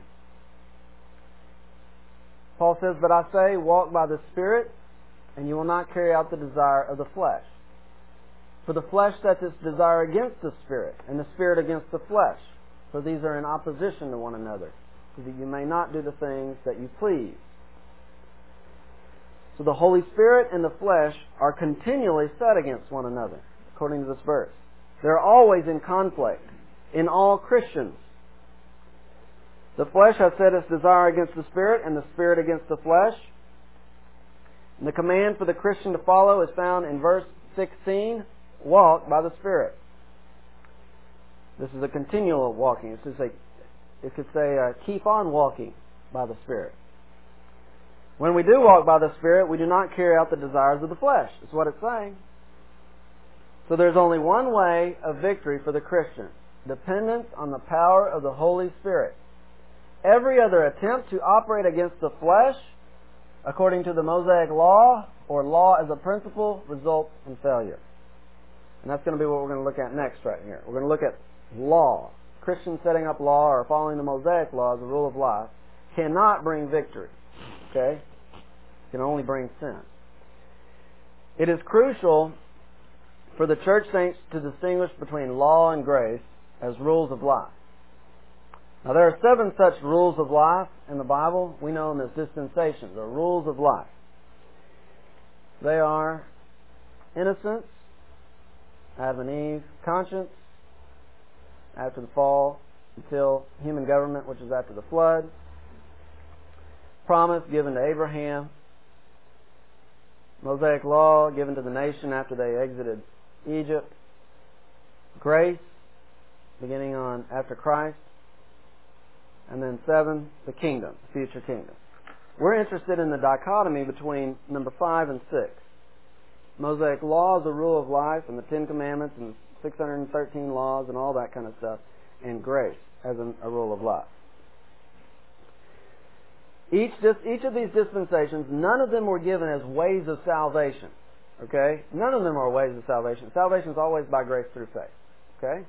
Paul says, "But I say, walk by the Spirit, and you will not carry out the desire of the flesh. For the flesh sets its desire against the Spirit, and the Spirit against the flesh. For these are in opposition to one another, so that you may not do the things that you please." So the Holy Spirit and the flesh are continually set against one another, according to this verse. They're always in conflict in all Christians. The flesh has set its desire against the Spirit, and the Spirit against the flesh. And the command for the Christian to follow is found in verse 16, walk by the Spirit. This is a continual walking. It could say, keep on walking by the Spirit. When we do walk by the Spirit, we do not carry out the desires of the flesh. That's what it's saying. So there's only one way of victory for the Christian: dependence on the power of the Holy Spirit. Every other attempt to operate against the flesh, according to the Mosaic law, or law as a principle, results in failure. And that's going to be what we're going to look at next right here. We're going to look at law. Christians setting up law or following the Mosaic law as a rule of life cannot bring victory. Okay? It can only bring sin. It is crucial for the church saints to distinguish between law and grace as rules of life. Now, there are 7 such rules of life in the Bible. We know them as dispensations, or rules of life. They are innocence, Adam and Eve, conscience, after the fall, until human government, which is after the flood, promise given to Abraham, Mosaic law given to the nation after they exited Egypt, grace beginning on after Christ, and then 7, the kingdom, future kingdom. We're interested in the dichotomy between number 5 and 6. Mosaic law is a rule of life, and the 10 Commandments and 613 laws and all that kind of stuff, and grace as a rule of life. Each of these dispensations, none of them were given as ways of salvation. Okay? None of them are ways of salvation. Salvation is always by grace through faith. Okay?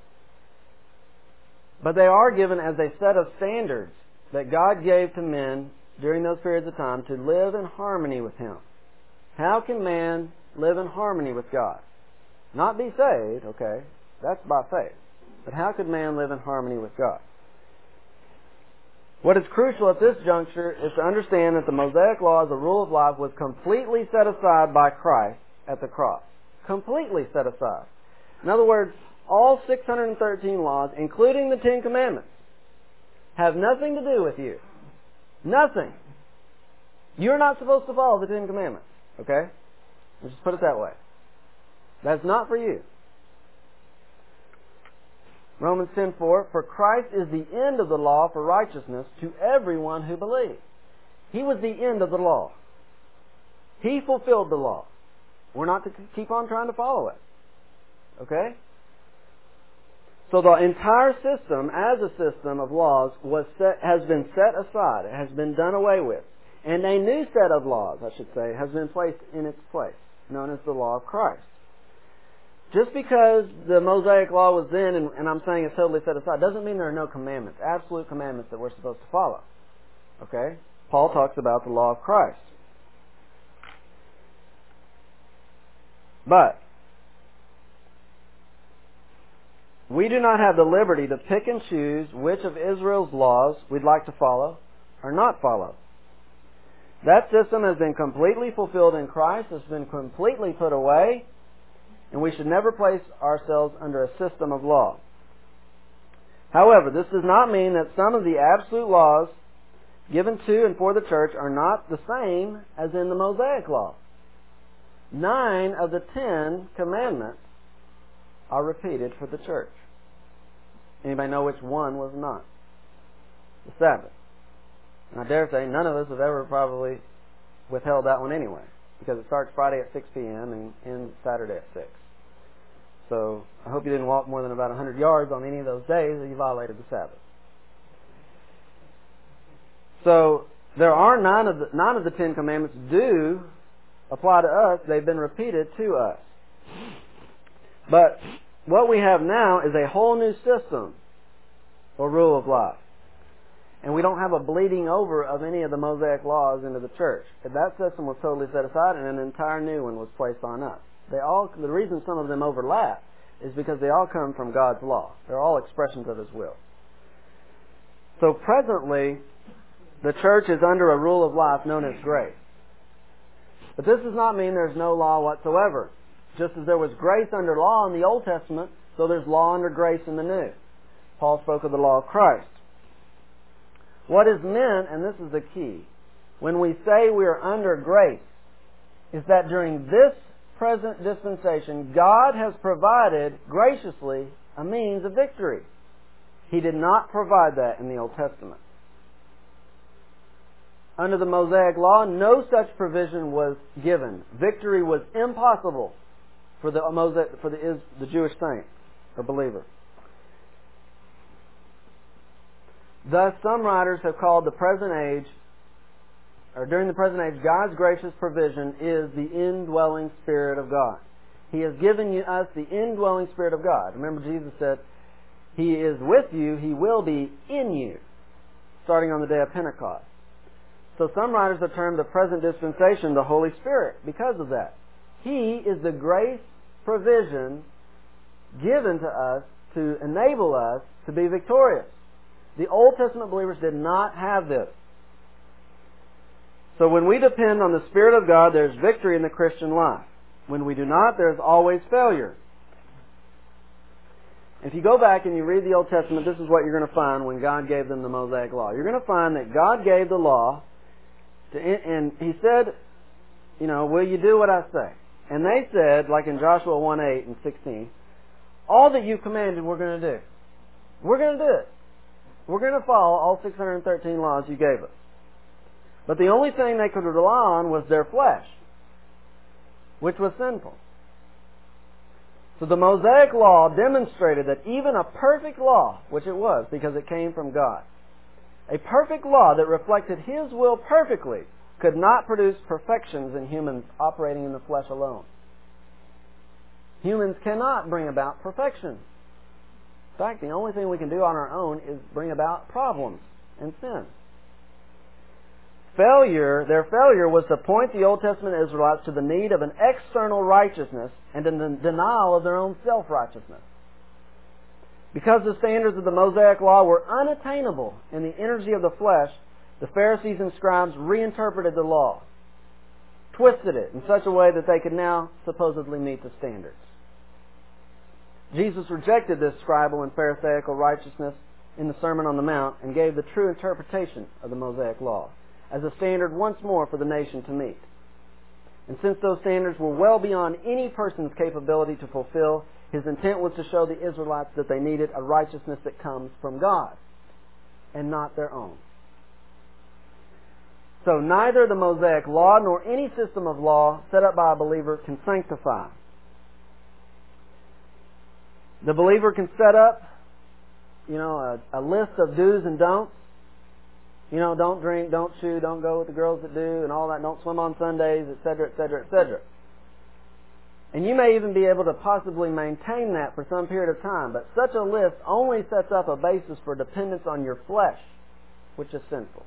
But they are given as a set of standards that God gave to men during those periods of time to live in harmony with Him. How can man live in harmony with God? Not be saved, okay, that's by faith. But how could man live in harmony with God? What is crucial at this juncture is to understand that the Mosaic law as a rule of life was completely set aside by Christ at the cross. Completely set aside. In other words, all 613 laws, including the 10 Commandments, have nothing to do with you. Nothing. You're not supposed to follow the 10 Commandments. Okay? Let's just put it that way. That's not for you. Romans 10:4, for Christ is the end of the law for righteousness to everyone who believes. He was the end of the law. He fulfilled the law. We're not to keep on trying to follow it. Okay? So the entire system, as a system of laws, has been set aside. It has been done away with. And a new set of laws, I should say, has been placed in its place, known as the law of Christ. Just because the Mosaic law was then, and I'm saying it's totally set aside, doesn't mean there are no commandments, absolute commandments that we're supposed to follow. Okay? Paul talks about the law of Christ. But we do not have the liberty to pick and choose which of Israel's laws we'd like to follow or not follow. That system has been completely fulfilled in Christ, has been completely put away, and we should never place ourselves under a system of law. However, this does not mean that some of the absolute laws given to and for the church are not the same as in the Mosaic law. 9 of the 10 commandments are repeated for the church. Anybody know which one was not? The Sabbath. And I dare say none of us have ever probably withheld that one anyway, because it starts Friday at 6 p.m. and ends Saturday at 6. So I hope you didn't walk more than about 100 yards on any of those days that you violated the Sabbath. So there are 9 of the 10 commandments do apply to us. They've been repeated to us. But what we have now is a whole new system or rule of life. And we don't have a bleeding over of any of the Mosaic laws into the church. That system was totally set aside and an entire new one was placed on us. The reason some of them overlap is because they all come from God's law. They're all expressions of His will. So presently, the church is under a rule of life known as grace. But this does not mean there's no law whatsoever. Just as there was grace under law in the Old Testament, so there's law under grace in the New. Paul spoke of the law of Christ. What is meant, and this is the key, when we say we are under grace, is that during this present dispensation, God has provided graciously a means of victory. He did not provide that in the Old Testament. Under the Mosaic law, no such provision was given. Victory was impossible for the Jewish saint or believer. Thus, some writers have called the present age, or during the present age, God's gracious provision is the indwelling Spirit of God. He has given us the indwelling Spirit of God. Remember, Jesus said, He is with you, He will be in you, starting on the day of Pentecost. So some writers have termed the present dispensation the Holy Spirit because of that. He is the grace provision given to us to enable us to be victorious. The Old Testament believers did not have this. So when we depend on the Spirit of God, there's victory in the Christian life. When we do not, there's always failure. If you go back and you read the Old Testament, this is what you're going to find when God gave them the Mosaic Law. You're going to find that God gave the law, and He said, will you do what I say? And they said, like in Joshua 1:8 and 16, all that you commanded we're going to do. We're going to do it. We're going to follow all 613 laws you gave us. But the only thing they could rely on was their flesh, which was sinful. So the Mosaic Law demonstrated that even a perfect law, which it was because it came from God, a perfect law that reflected His will perfectly, could not produce perfections in humans operating in the flesh alone. Humans cannot bring about perfection. In fact, the only thing we can do on our own is bring about problems and sin. Their failure was to point the Old Testament Israelites to the need of an external righteousness and a denial of their own self-righteousness. Because the standards of the Mosaic Law were unattainable in the energy of the flesh, the Pharisees and scribes reinterpreted the law, twisted it in such a way that they could now supposedly meet the standards. Jesus rejected this scribal and pharisaical righteousness in the Sermon on the Mount and gave the true interpretation of the Mosaic Law as a standard once more for the nation to meet. And since those standards were well beyond any person's capability to fulfill, His intent was to show the Israelites that they needed a righteousness that comes from God and not their own. So neither the Mosaic Law nor any system of law set up by a believer can sanctify. The believer can set up, a list of do's and don'ts. Don't drink, don't chew, don't go with the girls that do, and all that. Don't swim on Sundays, etc., etc., etc. And you may even be able to possibly maintain that for some period of time, but such a list only sets up a basis for dependence on your flesh, which is sinful.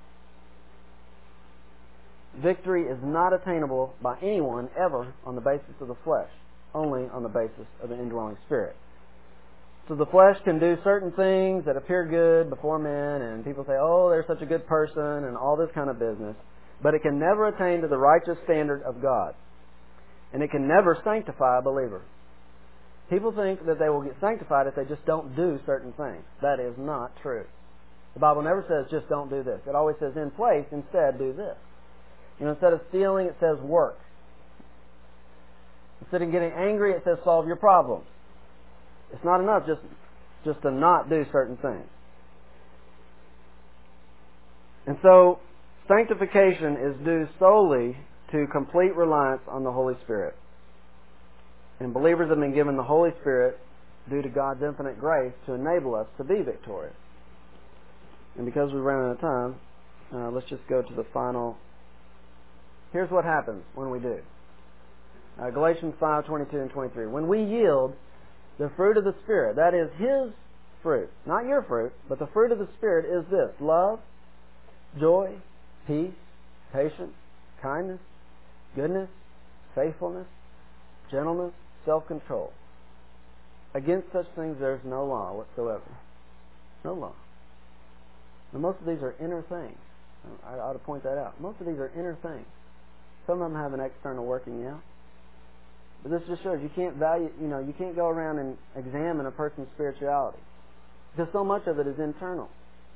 Victory is not attainable by anyone ever on the basis of the flesh, only on the basis of the indwelling Spirit. So the flesh can do certain things that appear good before men, and people say, oh, they're such a good person, and all this kind of business. But it can never attain to the righteous standard of God. And it can never sanctify a believer. People think that they will get sanctified if they just don't do certain things. That is not true. The Bible never says just don't do this. It always says in place, instead do this. Instead of stealing, it says work. Instead of getting angry, it says solve your problems. It's not enough just to not do certain things. And so, sanctification is due solely to complete reliance on the Holy Spirit. And believers have been given the Holy Spirit due to God's infinite grace to enable us to be victorious. And because we ran out of time, let's just go to the final. Here's what happens when we do. Galatians 5:22 and 23. When we yield, the fruit of the Spirit, that is His fruit, not your fruit, but the fruit of the Spirit is this: love, joy, peace, patience, kindness, goodness, faithfulness, gentleness, self-control. Against such things there is no law whatsoever. No law. Now, most of these are inner things. I ought to point that out. Most of these are inner things. Some of them have an external working out. But this just shows you can't go around and examine a person's spirituality. Because so much of it is internal.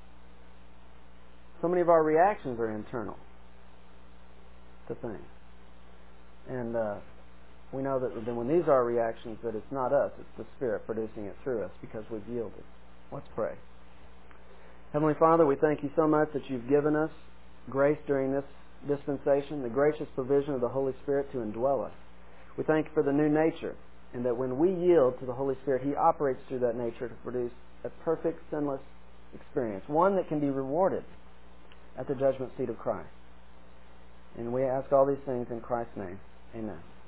So many of our reactions are internal to things. And we know that when these are our reactions, that it's not us, it's the Spirit producing it through us because we've yielded. Let's pray. Heavenly Father, we thank You so much that You've given us grace during this dispensation, the gracious provision of the Holy Spirit to indwell us. We thank You for the new nature, and that when we yield to the Holy Spirit, He operates through that nature to produce a perfect, sinless experience, one that can be rewarded at the judgment seat of Christ. And we ask all these things in Christ's name. Amen.